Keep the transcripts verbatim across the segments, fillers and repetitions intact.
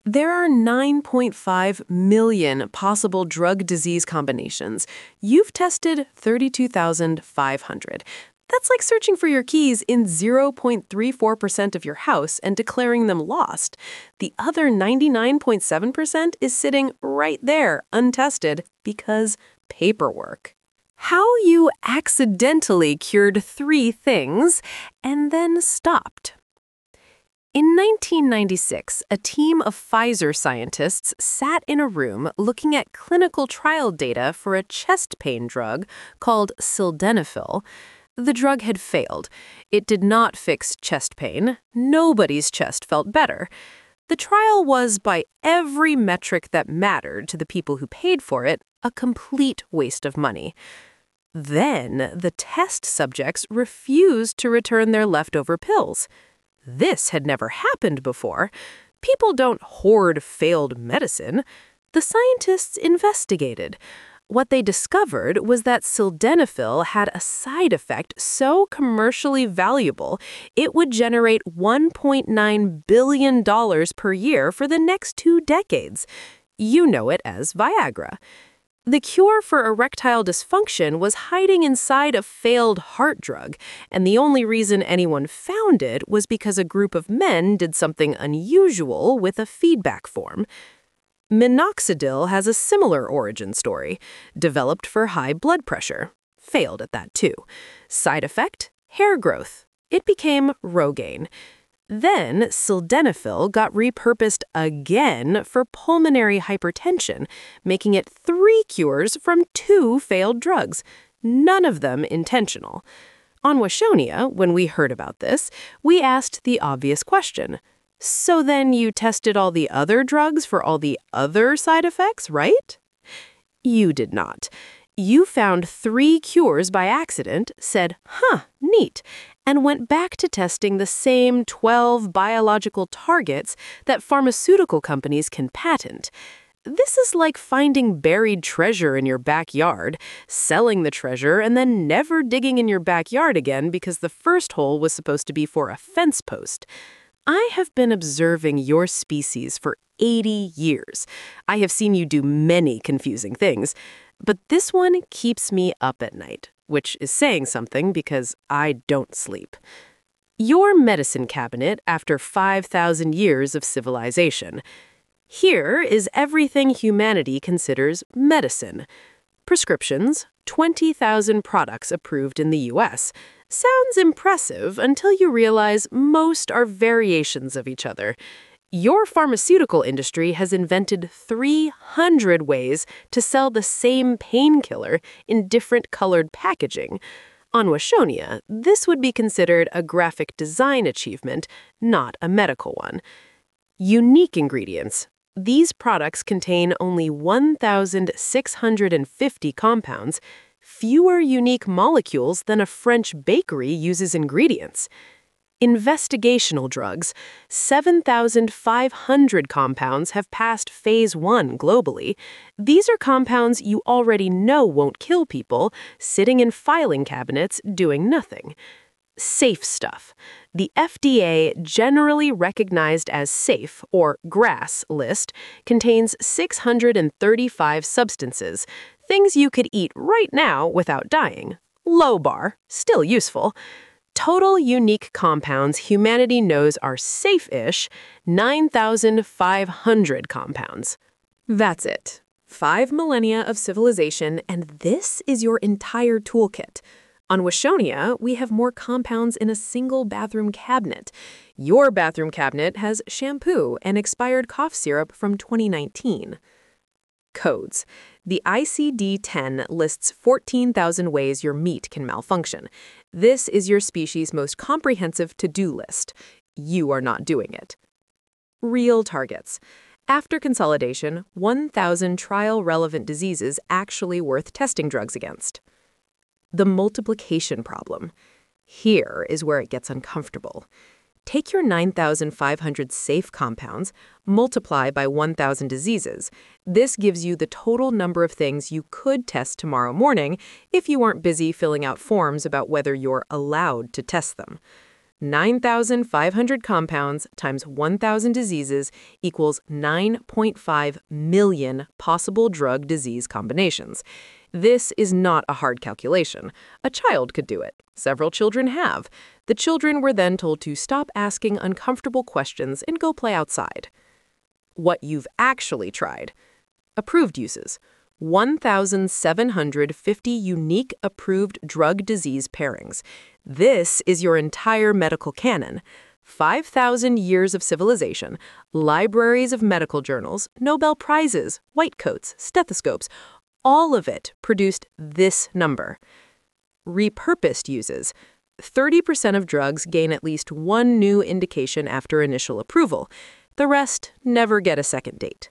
There are nine point five million possible drug-disease combinations. You've tested thirty-two thousand five hundred. That's like searching for your keys in zero point three four percent of your house and declaring them lost. The other ninety-nine point seven percent is sitting right there, untested, because paperwork. How you accidentally cured three things and then stopped. In nineteen ninety-six, a team of Pfizer scientists sat in a room looking at clinical trial data for a chest pain drug called sildenafil. The drug had failed. It did not fix chest pain. Nobody's chest felt better. The trial was, by every metric that mattered to the people who paid for it, a complete waste of money. Then, the test subjects refused to return their leftover pills. This had never happened before. People don't hoard failed medicine. The scientists investigated. What they discovered was that sildenafil had a side effect so commercially valuable, it would generate one point nine billion dollars per year for the next two decades. You know it as Viagra. The cure for erectile dysfunction was hiding inside a failed heart drug, and the only reason anyone found it was because a group of men did something unusual with a feedback form. Minoxidil has a similar origin story. Developed for high blood pressure. Failed at that too. Side effect? Hair growth. It became Rogaine. Then, sildenafil got repurposed again for pulmonary hypertension, making it three cures from two failed drugs, none of them intentional. On Washonia, when we heard about this, we asked the obvious question. So then you tested all the other drugs for all the other side effects, right? You did not. You found three cures by accident, said, huh, neat, and went back to testing the same twelve biological targets that pharmaceutical companies can patent. This is like finding buried treasure in your backyard, selling the treasure, and then never digging in your backyard again because the first hole was supposed to be for a fence post. I have been observing your species for eighty years. I have seen you do many confusing things. But this one keeps me up at night, which is saying something because I don't sleep. Your medicine cabinet after five thousand years of civilization. Here is everything humanity considers medicine. Prescriptions, twenty thousand products approved in the U S Sounds impressive until you realize most are variations of each other. Your pharmaceutical industry has invented three hundred ways to sell the same painkiller in different colored packaging. On Washonia, this would be considered a graphic design achievement, not a medical one. Unique ingredients. These products contain only one thousand six hundred fifty compounds, fewer unique molecules than a French bakery uses ingredients. Investigational drugs. seven thousand five hundred compounds have passed phase one globally. These are compounds you already know won't kill people, sitting in filing cabinets doing nothing. Safe stuff. The F D A, generally recognized as safe, or GRAS list, contains six hundred thirty-five substances, things you could eat right now without dying. Low bar, still useful. Total unique compounds humanity knows are safe-ish, nine thousand five hundred compounds. That's it. Five millennia of civilization, and this is your entire toolkit. On Washonia, we have more compounds in a single bathroom cabinet. Your bathroom cabinet has shampoo and expired cough syrup from twenty nineteen. Codes. The I C D ten lists fourteen thousand ways your meat can malfunction. This is your species' most comprehensive to-do list. You are not doing it. Real targets. After consolidation, one thousand trial-relevant diseases actually worth testing drugs against. The multiplication problem. Here is where it gets uncomfortable. Take your nine thousand five hundred safe compounds, multiply by one thousand diseases. This gives you the total number of things you could test tomorrow morning if you weren't busy filling out forms about whether you're allowed to test them. nine thousand five hundred compounds times one thousand diseases equals nine point five million possible drug-disease combinations. This is not a hard calculation. A child could do it. Several children have. The children were then told to stop asking uncomfortable questions and go play outside. What you've actually tried. Approved uses. one thousand seven hundred fifty unique approved drug-disease pairings. This is your entire medical canon. five thousand years of civilization, libraries of medical journals, Nobel Prizes, white coats, stethoscopes, all of it produced this number. Repurposed uses. thirty percent of drugs gain at least one new indication after initial approval. The rest never get a second date.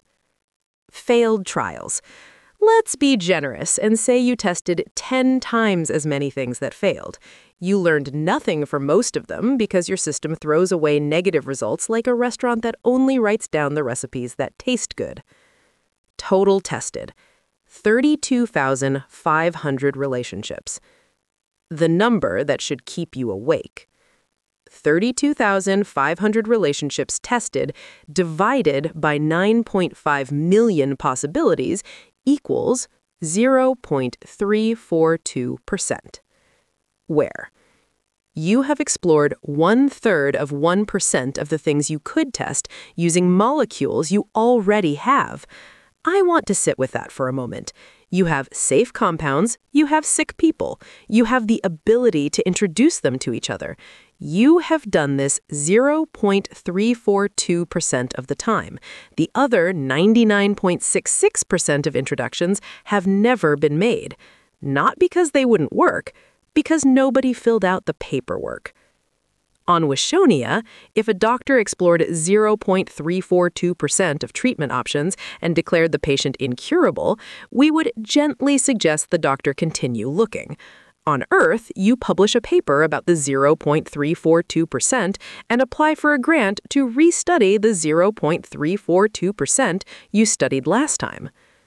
Failed trials. Let's be generous and say you tested ten times as many things that failed. You learned nothing from most of them because your system throws away negative results like a restaurant that only writes down the recipes that taste good. Total tested. thirty-two thousand five hundred relationships. The number that should keep you awake. thirty-two thousand five hundred relationships tested divided by nine point five million possibilities equals zero point three four two percent. Where? You have explored one-third of one percent of the things you could test using molecules you already have. I want to sit with that for a moment. You have safe compounds, you have sick people, you have the ability to introduce them to each other. You have done this zero point three four two percent of the time. The other ninety-nine point six six percent of introductions have never been made. Not because they wouldn't work, because nobody filled out the paperwork. On Wishonia, if a doctor explored zero point three four two percent of treatment options and declared the patient incurable, we would gently suggest the doctor continue looking. On Earth, you publish a paper about the zero point three four two percent and apply for a grant to restudy the zero point three four two percent you studied last time.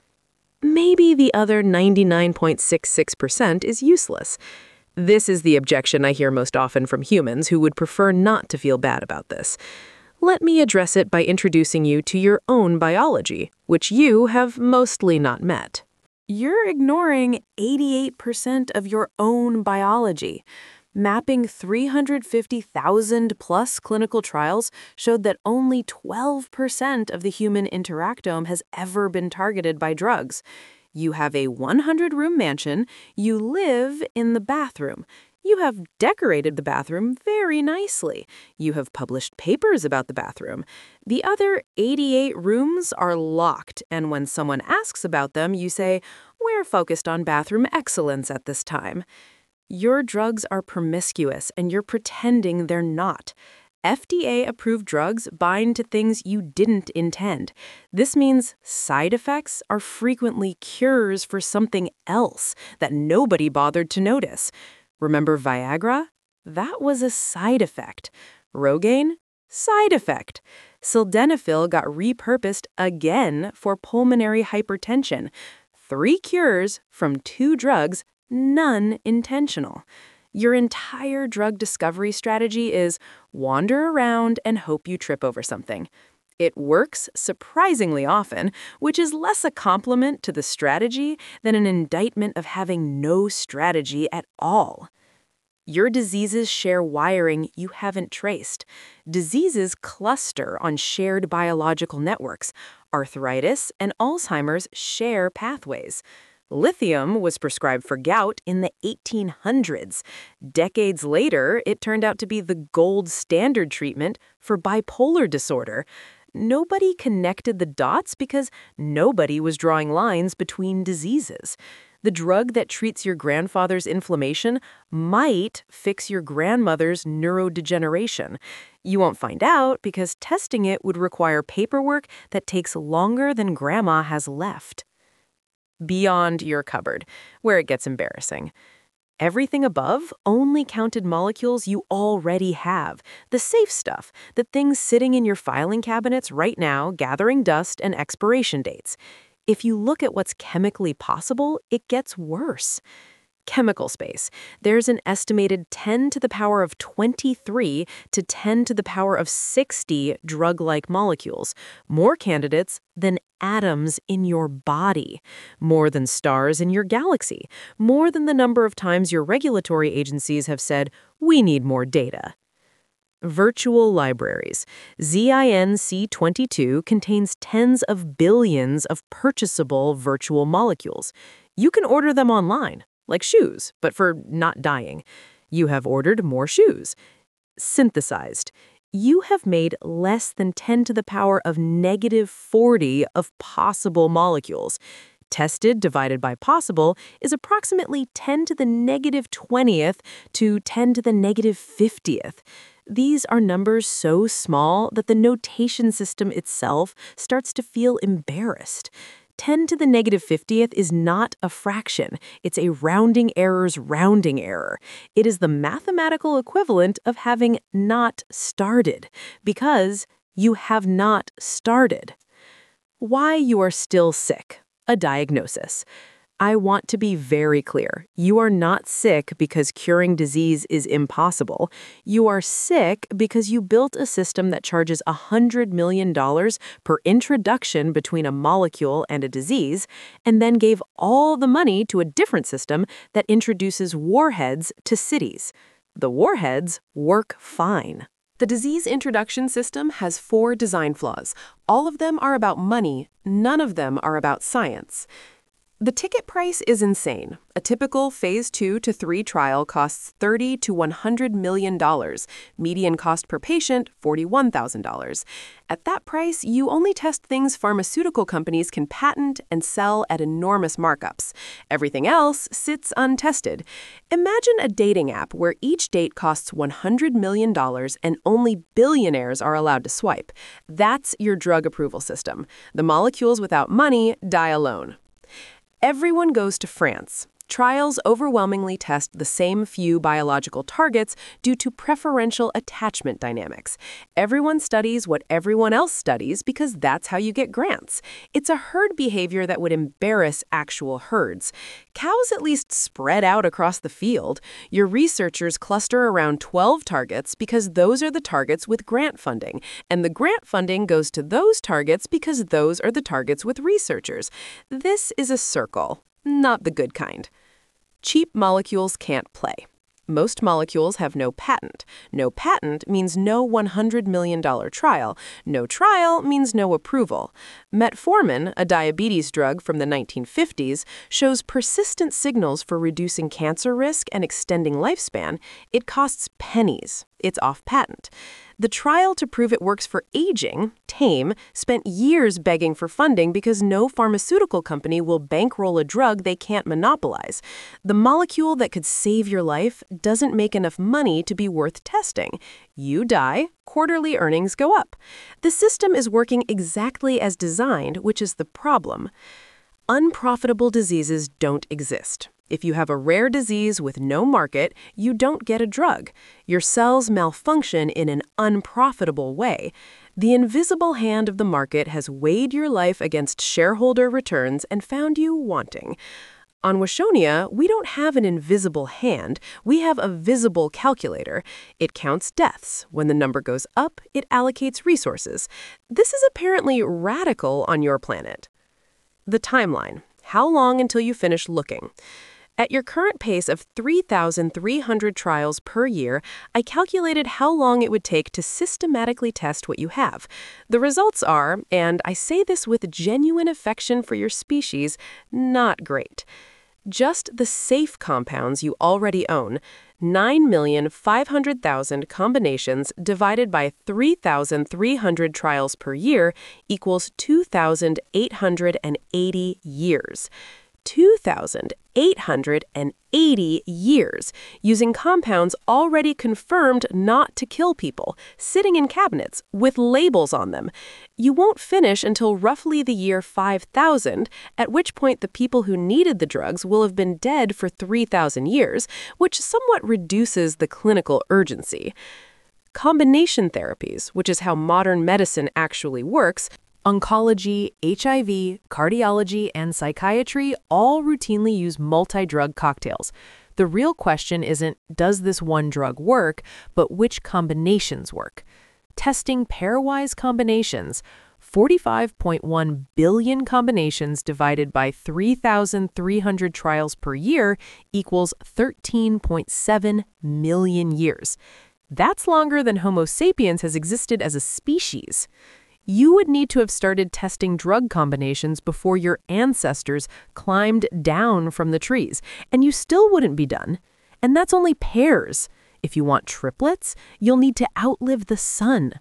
Maybe the other ninety-nine point six six percent is useless. This is the objection I hear most often from humans who would prefer not to feel bad about this. Let me address it by introducing you to your own biology, which you have mostly not met. You're ignoring eighty-eight percent of your own biology. Mapping three hundred fifty thousand plus clinical trials showed that only twelve percent of the human interactome has ever been targeted by drugs. You have a one hundred room mansion. You live in the bathroom. You have decorated the bathroom very nicely. You have published papers about the bathroom. The other eighty-eight rooms are locked, and when someone asks about them, you say, "We're focused on bathroom excellence at this time." Your drugs are promiscuous, and you're pretending they're not. F D A-approved drugs bind to things you didn't intend. This means side effects are frequently cures for something else that nobody bothered to notice. Remember Viagra? That was a side effect. Rogaine? Side effect. Sildenafil got repurposed again for pulmonary hypertension. Three cures from two drugs, none intentional. Your entire drug discovery strategy is wander around and hope you trip over something. It works surprisingly often, which is less a compliment to the strategy than an indictment of having no strategy at all. Your diseases share wiring you haven't traced. Diseases cluster on shared biological networks. Arthritis and Alzheimer's share pathways. Lithium was prescribed for gout in the eighteen hundreds. Decades later, it turned out to be the gold standard treatment for bipolar disorder. Nobody connected the dots because nobody was drawing lines between diseases. The drug that treats your grandfather's inflammation might fix your grandmother's neurodegeneration. You won't find out because testing it would require paperwork that takes longer than grandma has left. Beyond your cupboard, where it gets embarrassing. Everything above only counted molecules you already have, the safe stuff, the things sitting in your filing cabinets right now gathering dust and expiration dates. If you look at what's chemically possible, it gets worse. Chemical space. There's an estimated ten to the power of twenty-three to ten to the power of sixty drug-like molecules, more candidates than atoms in your body, more than stars in your galaxy, more than the number of times your regulatory agencies have said, "We need more data." Virtual libraries. Z I N C twenty-two contains tens of billions of purchasable virtual molecules. You can order them online, like shoes, but for not dying. You have ordered more shoes. Synthesized. You have made less than ten to the power of negative forty of possible molecules. Tested divided by possible is approximately ten to the negative twentieth to ten to the negative fiftieth. These are numbers so small that the notation system itself starts to feel embarrassed. ten to the negative fiftieth is not a fraction. It's a rounding error's rounding error. It is the mathematical equivalent of having not started, because you have not started. Why you are still sick. A diagnosis. I want to be very clear. You are not sick because curing disease is impossible. You are sick because you built a system that charges one hundred million dollars per introduction between a molecule and a disease, and then gave all the money to a different system that introduces warheads to cities. The warheads work fine. The disease introduction system has four design flaws. All of them are about money. None of them are about science. The ticket price is insane. A typical phase two to three trial costs thirty to one hundred million dollars. Median cost per patient, forty-one thousand dollars. At that price, you only test things pharmaceutical companies can patent and sell at enormous markups. Everything else sits untested. Imagine a dating app where each date costs one hundred million dollars and only billionaires are allowed to swipe. That's your drug approval system. The molecules without money die alone. Everyone goes to France. Trials overwhelmingly test the same few biological targets due to preferential attachment dynamics. Everyone studies what everyone else studies because that's how you get grants. It's a herd behavior that would embarrass actual herds. Cows at least spread out across the field. Your researchers cluster around twelve targets because those are the targets with grant funding, and the grant funding goes to those targets because those are the targets with researchers. This is a circle. Not the good kind. Cheap molecules can't play. Most molecules have no patent. No patent means no one hundred million dollars trial. No trial means no approval. Metformin, a diabetes drug from the nineteen fifties, shows persistent signals for reducing cancer risk and extending lifespan. It costs pennies. It's off patent. The trial to prove it works for aging, TAME, spent years begging for funding because no pharmaceutical company will bankroll a drug they can't monopolize. The molecule that could save your life doesn't make enough money to be worth testing. You die, quarterly earnings go up. The system is working exactly as designed, which is the problem. Unprofitable diseases don't exist. If you have a rare disease with no market, you don't get a drug. Your cells malfunction in an unprofitable way. The invisible hand of the market has weighed your life against shareholder returns and found you wanting. On Washonia, we don't have an invisible hand. We have a visible calculator. It counts deaths. When the number goes up, it allocates resources. This is apparently radical on your planet. The timeline. How long until you finish looking? At your current pace of three thousand three hundred trials per year, I calculated how long it would take to systematically test what you have. The results are, and I say this with genuine affection for your species, not great. Just the safe compounds you already own, nine million five hundred thousand combinations divided by three thousand three hundred trials per year equals two thousand eight hundred eighty years. two thousand eight hundred eighty years, using compounds already confirmed not to kill people, sitting in cabinets with labels on them. You won't finish until roughly the year five thousand, at which point the people who needed the drugs will have been dead for three thousand years, which somewhat reduces the clinical urgency. Combination therapies, which is how modern medicine actually works, Oncology, H I V, cardiology, and psychiatry all routinely use multi-drug cocktails. The real question isn't, does this one drug work, but which combinations work? Testing pairwise combinations, forty-five point one billion combinations divided by three thousand three hundred trials per year equals thirteen point seven million years. That's longer than Homo sapiens has existed as a species. You would need to have started testing drug combinations before your ancestors climbed down from the trees, and you still wouldn't be done. And that's only pairs. If you want triplets, you'll need to outlive the sun.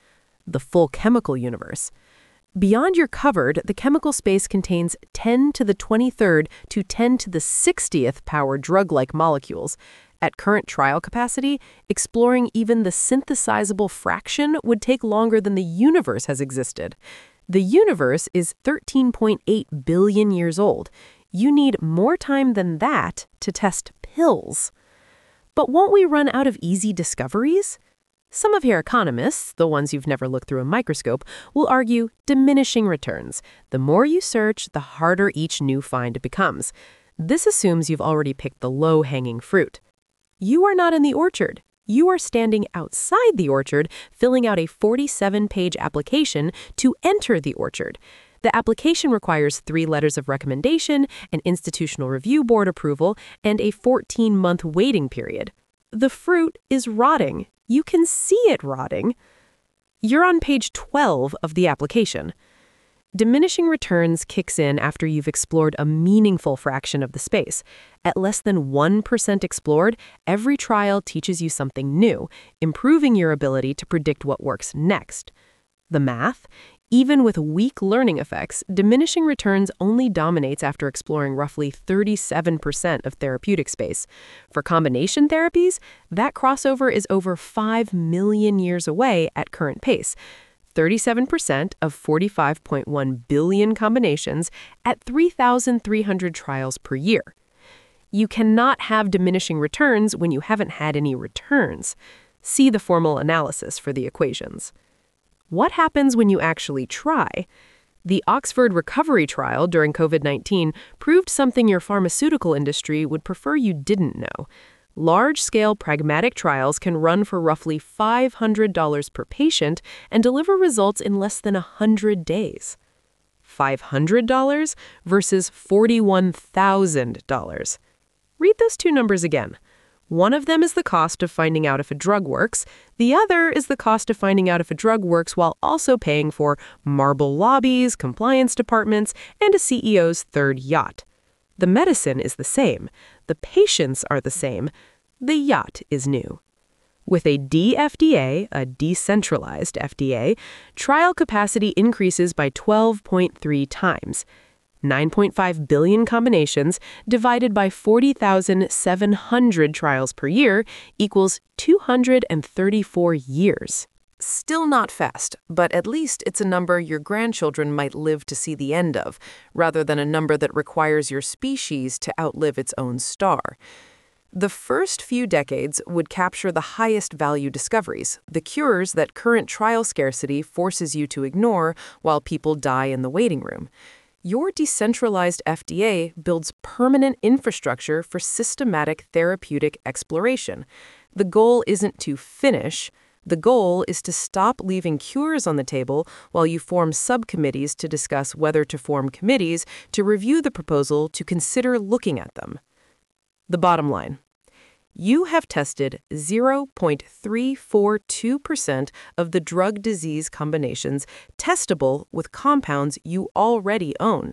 The full chemical universe. Beyond your cupboard, the chemical space contains ten to the twenty-third to ten to the sixtieth power drug-like molecules. At current trial capacity, exploring even the synthesizable fraction would take longer than the universe has existed. The universe is thirteen point eight billion years old. You need more time than that to test pills. But won't we run out of easy discoveries? Some of your economists, the ones you've never looked through a microscope, will argue diminishing returns. The more you search, the harder each new find becomes. This assumes you've already picked the low-hanging fruit. You are not in the orchard. You are standing outside the orchard, filling out a forty-seven page application to enter the orchard. The application requires three letters of recommendation, an institutional review board approval, and a fourteen month waiting period. The fruit is rotting. You can see it rotting. You're on page twelve of the application. Diminishing returns kicks in after you've explored a meaningful fraction of the space. At less than one percent explored, every trial teaches you something new, improving your ability to predict what works next. The math? Even with weak learning effects, diminishing returns only dominates after exploring roughly thirty-seven percent of therapeutic space. For combination therapies, that crossover is over five million years away at current pace. thirty-seven percent of forty-five point one billion combinations at three thousand three hundred trials per year. You cannot have diminishing returns when you haven't had any returns. See the formal analysis for the equations. What happens when you actually try? The Oxford Recovery Trial during COVID nineteen proved something your pharmaceutical industry would prefer you didn't know. Large-scale pragmatic trials can run for roughly five hundred dollars per patient and deliver results in less than one hundred days. five hundred dollars versus forty-one thousand dollars. Read those two numbers again. One of them is the cost of finding out if a drug works. The other is the cost of finding out if a drug works while also paying for marble lobbies, compliance departments, and a C E O's third yacht. The medicine is the same. The patients are the same. The yacht is new. With a D F D A, a decentralized F D A, trial capacity increases by twelve point three times. nine point five billion combinations divided by forty thousand seven hundred trials per year equals two hundred thirty-four years. Still not fast, but at least it's a number your grandchildren might live to see the end of, rather than a number that requires your species to outlive its own star. The first few decades would capture the highest value discoveries, the cures that current trial scarcity forces you to ignore while people die in the waiting room. Your decentralized F D A builds permanent infrastructure for systematic therapeutic exploration. The goal isn't to finish. The goal is to stop leaving cures on the table while you form subcommittees to discuss whether to form committees to review the proposal to consider looking at them. The bottom line. You have tested zero point three four two percent of the drug disease combinations testable with compounds you already own.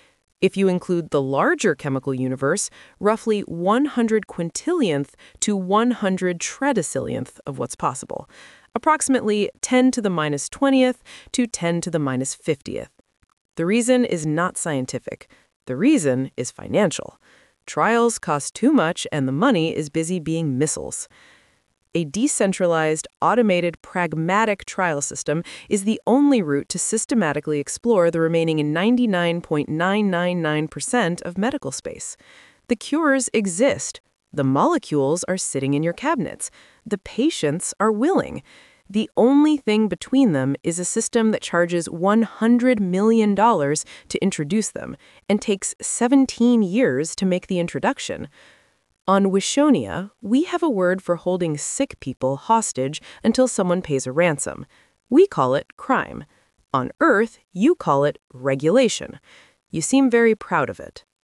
If you include the larger chemical universe, roughly one hundred quintillionth to one hundred tredecillionth of what's possible, approximately ten to the minus twentieth to ten to the minus fiftieth. The reason is not scientific. The reason is financial. Trials cost too much, and the money is busy being missiles. A decentralized, automated, pragmatic trial system is the only route to systematically explore the remaining ninety-nine point nine nine nine percent of medical space. The cures exist. The molecules are sitting in your cabinets. The patients are willing. The only thing between them is a system that charges one hundred million dollars to introduce them and takes seventeen years to make the introduction. On Wishonia, we have a word for holding sick people hostage until someone pays a ransom. We call it crime. On Earth, you call it regulation. You seem very proud of it.